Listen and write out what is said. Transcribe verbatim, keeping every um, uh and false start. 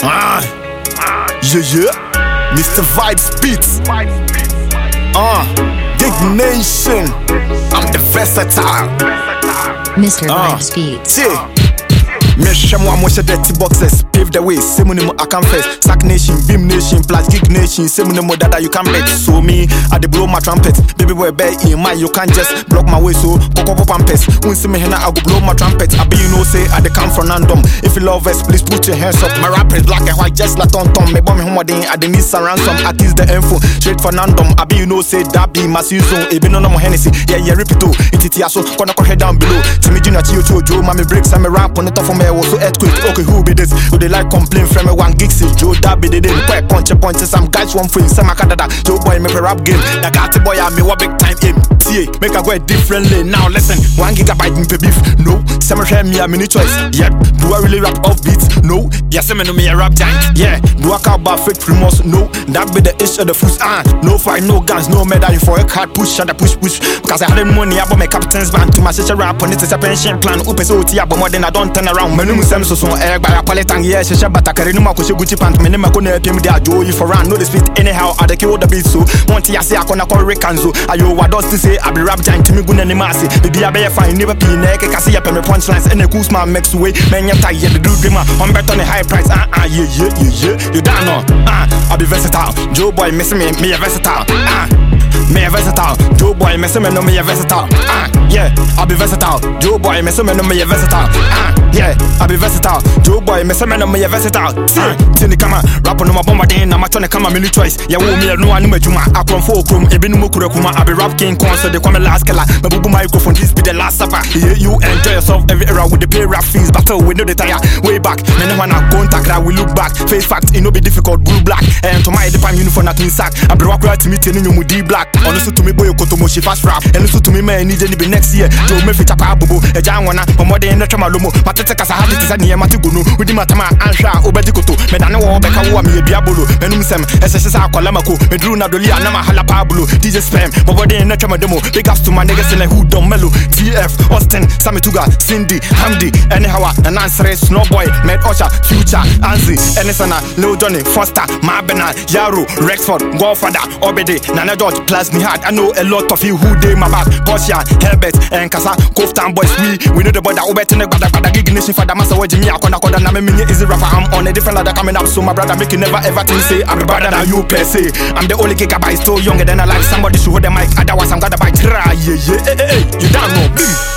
Ah, yeah, yeah. Mister Vibes Beats. Ah, Dig Nation. I'm the versatile. Mister Vibes Beats. Yeah. Me shamo amosha dirty boxes, pave the way. Semunimo I confess. Sack Nation, Beam Nation, plus Geek Nation. Semunimo dada you can bet. So me, I dey blow my trumpet. Baby boy bear in my, you can't just block my way. So coco pampers. When see me hena, I go blow my trumpet. I be you know say I dey come from random. If you love us, please put your hands up. My rap is black and white, just like Tom Tom. Me bomb me home day, I dey need some ransom. I tease the info, straight for random. I be you know say that be my season. Even no more Hennessy, yeah yeah repeat it. It is so gonna go head down below. Timmy Junior Chio Chio Joe, mommy breaks and me rap on the top of me. Also earthquake, okay, who be this? Who they like complain from me one Gixie, Joe that be the day. Quite punch a punch, some guys one free, some Canada. Joe boy make a rap game. I got the boy, I me what big time aim. T A make a go a different lane. Now listen, one gigabyte me beef. No, some share me a mini choice. Yep, do I really rap off beats? No, yes, I know me a rap giant. Yeah, do I call about fake remorse? No, that be the issue of the fools. Ah, no fight, no guns, no medal for a card push and a push push. Because I had the money about my captain's band to my sister rap on it is a pension plan. Open so tea, but more than I don't turn around. Menu so so air by a paletang, yes, she but I carry no more Gucci pants. Many Macone, Pim, they are Joey for run. No, they speak anyhow. I the kill the beat so. Monty, I say I can call Recanzo. I you what does to say? I be rap giant to me, good and massy. Baby, I bear fine, never pee, neck, I see up in my punchlines and the cool smart makes way. Man, you're tired, the dude dreamer. I'm bet on a high price. Ah, ah, yeah, yeah, yeah, yeah. You don't know. Ah, I be versatile. Joe boy, missing me, me a versatile. Ah. Me a versatile, Joe boy, me say me no me a versatile. Ah, yeah, I be versatile. Joe boy, me say me no me a versatile. Ah, yeah, I be versatile. Joe boy, me say me no me a versatile. Ah, tini kama, rap no ma bomba din, na ma tone kama mini choice. Ya wo me no anu majuma, akron fo krum, ebi no mukure kuma. I be rap king con, so they come last killer. My bubu microphone, this be the last supper. Yeah, you enjoy yourself every era with the pay rap fees, battle we know the tire. Way back, me no wanna contact that we look back. Face facts, it no be difficult, blue black. And to my depan uniform nothing sack. I be rock right to me, tini you mudi black. Honestly to me boy kotomo she fast rap. And listen to me man need any be next year. Joe me fit chapa bubu. E jan wana more than the trama lomo. Matete kasa have it is a near matiguno. With the matama ansha obedi koto. Me dane wo beka wo me biabolo. Menum sem esesa akolamako. Me drew na doli anama hala pablo. D J spam. More than the trama demo. Big ups to my niggas in who don't mellow. T F Austin Samituga Cindy Hamdi anyhow and answer Snowboy Med Osha Future Anzi Enisana Lil Johnny Foster Mabena Yaro Rexford Godfather Obede Nana George plus me hard. I know a lot of you who dey my back. Bossia, Herbert, and Kasa, Koftan boys. We we know the boy that Obet and the brother, but the Gig Nation for the master way Jimmy. I can't call the name easy rapper. I'm on a different ladder coming up. So my brother make you never ever think say I'm the brother that you per se. I'm the only gigabyte still younger than I like somebody should hold the mic. Otherwise I'm gonna bite. Yeah, yeah, hey, hey, hey. You don't know.